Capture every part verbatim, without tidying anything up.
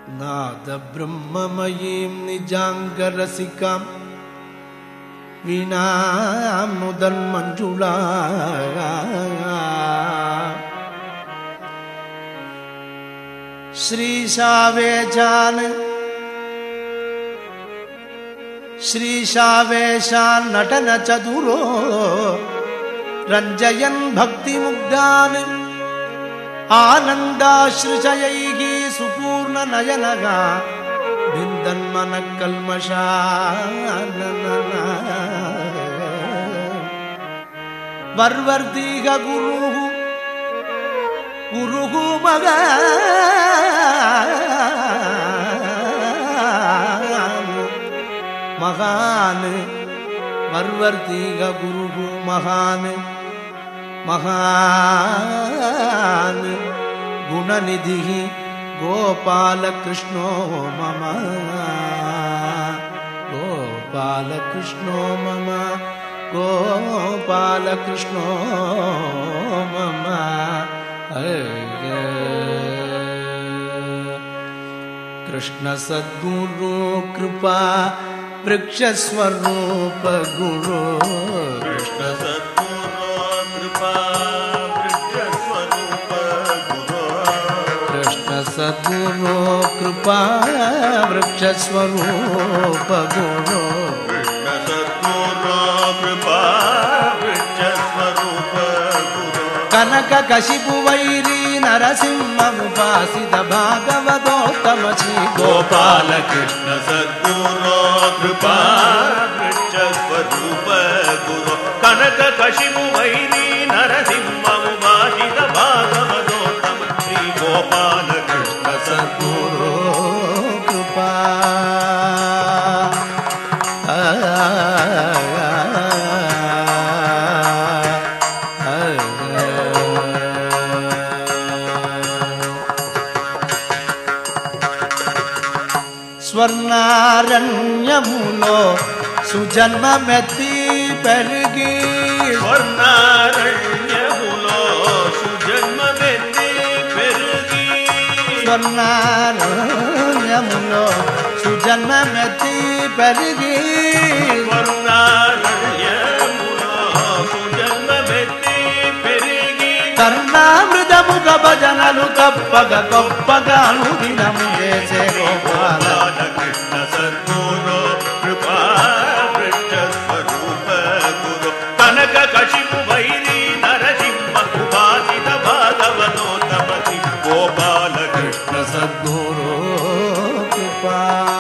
நாத பிரம்மமயீம் நிஜாங்கரசிகாம் வீணாம் முதல் மஞ்சுளா ஸ்ரீஷாவேஜான் ஸ்ரீஷாவேஷான் நடன சதுரோ ரஞ்சயன் பக்தி முக்தான் ஆனந்தாஸ்ருசயைகி சுபூர்ண நயனகா பிந்தன் மனக்கல்மஷான வர்வர்தீக குரு குரு மக மகான் வர்வர்தீக குரு மகான் மகான் குணநிதி கோபாலகிருஷ்ணோ மம கோபாலகிருஷ்ணோ மம கோபாலகிருஷ்ணோ மம கிருஷ்ண சத்குரு கிருபா விருக்ஷஸ்வரூப குரு கிருஷ்ண சத்குரு கிருபா விருக்ஷஸ்வரூப குரு கிருஷ்ண சத்குரு கிருபா விருக்ஷஸ்வரூப குரு கிருஷ்ண சத்குரு கிருபா விருக்ஷஸ்வரூப குரு கனக கசிபு வைரி நரசிம்மமுபாசித பாகவதோத்தம ஸ்ரீ கோபால கிருஷ்ண சத்குரு கிருபா விருக்ஷஸ்வரூப குரு கனக கசிபு வைரி நரசிம்மமுபாசித பாகவதோத்தம ஸ்ரீ கோபால கிருஷ்ண சத்குரு கிருபா స్వర్ణారణ్యములో సుజన్మమెత్తి పెరిగి స్వర్ణారణ్యములో సుజన్మమెత్తి పెరిగి స్వర్ణారణ్యములో సుజన్మమెత్తి పెరిగి స్వర్ణారణ్యములో సుజన్మమెత్తి పెరిగి కర్ణామృతముఖ భజనలు కప్పగ గొప్పగా అనుదినము చేసే గోపాల కృష్ణ సద్గురు కృపా వృక్షస్వరూప గురు కనక కశిపు వైరి నరసింహ ఉపాసిత భాగవతోత్తమ శ్రీ గోపాల కృష్ణ సద్గురు కృపా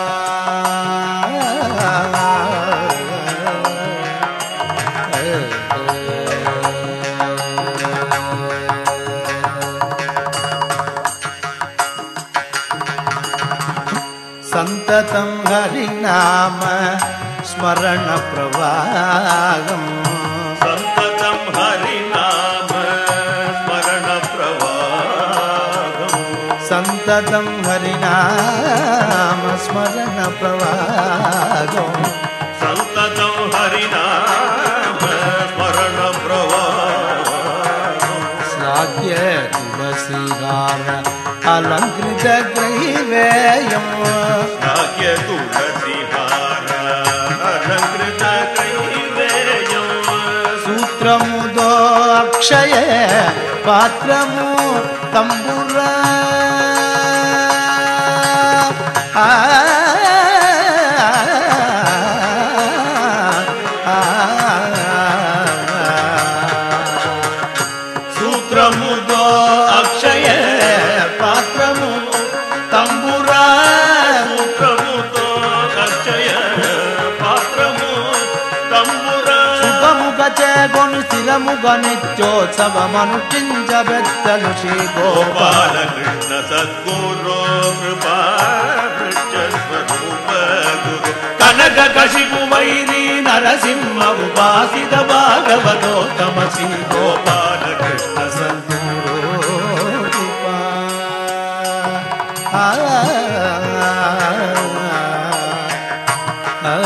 సంతతం హరినామ స్మరణ ప్రవాహం సంతతం హరినామ స్మరణ ప్రవాహం సంతతం హరినామ స్మరణ ప్రవాహం సంతతం హరినామ స్మరణ ప్రవాహం శ్లాఘ్య తులసీహార అలంకృత గ్రైవేయం శ్లాఘ్య తులసీహార అలంకృత గ్రైవేయం సూత్రముదో అక్షయ పాత్రము తంబుర ఆ సూత్రముదో అక్షయ పాత్రము తంబుర సూత్రముతో అక్షయ పాత్రము తంబుర శుభముగ చేగొని స్థిరముగ నిత్యోత్సవమను కించబెత్తలు శ్రీ గోపాల గోపాల కృష్ణ సద్గురు కృపా వృక్షస్వరూప గురు కనక కశిపు వైరి నరసింహ ఉపాసిత భాగవతోత్తమ శ్రీ గోపాల కృష్ణ సద్గురు కృపా. ఆ ఆ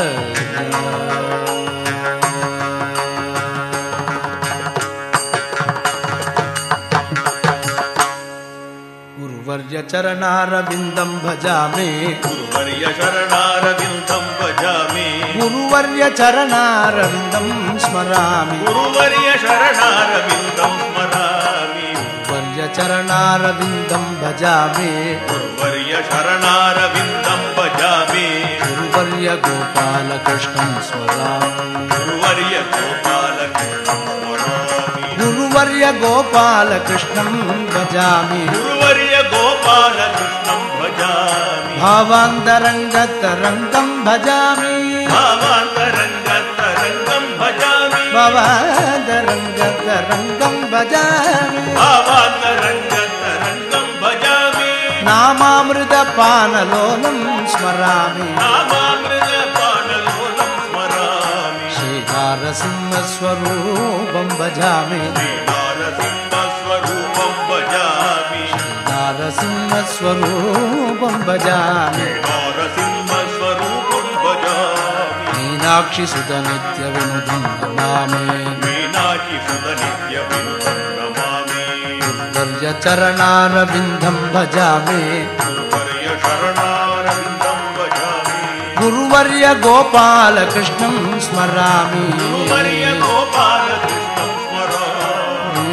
चरणारविन्दं भजामि गुरुवर्य शरणारविन्दं भजामि गुरुवर्य चरणारविन्दं स्मरामि गुरुवर्य शरणारविन्दं स्मरामि गुरुवर्य चरणारविन्दं भजामि गुरुवर्य शरणारविन्दं भजामि गुरुवर्य गोपालकृष्णं स्मरामि गुरुवर्य गोपालकृष्णं स्मरामि गुरुवर्य गोपालकृष्णं भजामि गुरुवर्य गोपालकृष्णं भजामि भावान्तरङ्गतरङ्गं भजामि भावान्तरङ्गतरङ्गं भजामि भावान्तरङ्गतरङ्गं भजामि भावान्तरङ्गतरङ्गं भजामि नामामृतपानलोलं स्मरामि नामामृतपानलोलं स्मरामि श्रीनारसिंहस्वरूपं भजामि श्रीनारसिंहस्वरूपं भजामि नारसिंहस्वरूपं भजामि नारसिंहस्वरूपं भजामि मीनाक्षिसुतनित्यविनुतं नमामि मीनाक्षिसुतनित्यविनुतं नमामि गुरुवर्य चरणारविन्दं भजामि गुरुवर्य शरणारविन्दं भजामि गुरुवर्य गोपालकृष्णं स्मरामि गुरुवर्य गोपालकृष्णं स्मरामि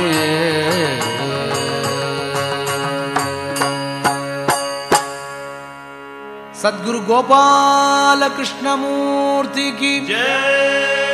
सद्गुरु गोपालकृष्णमूर्ति की जय।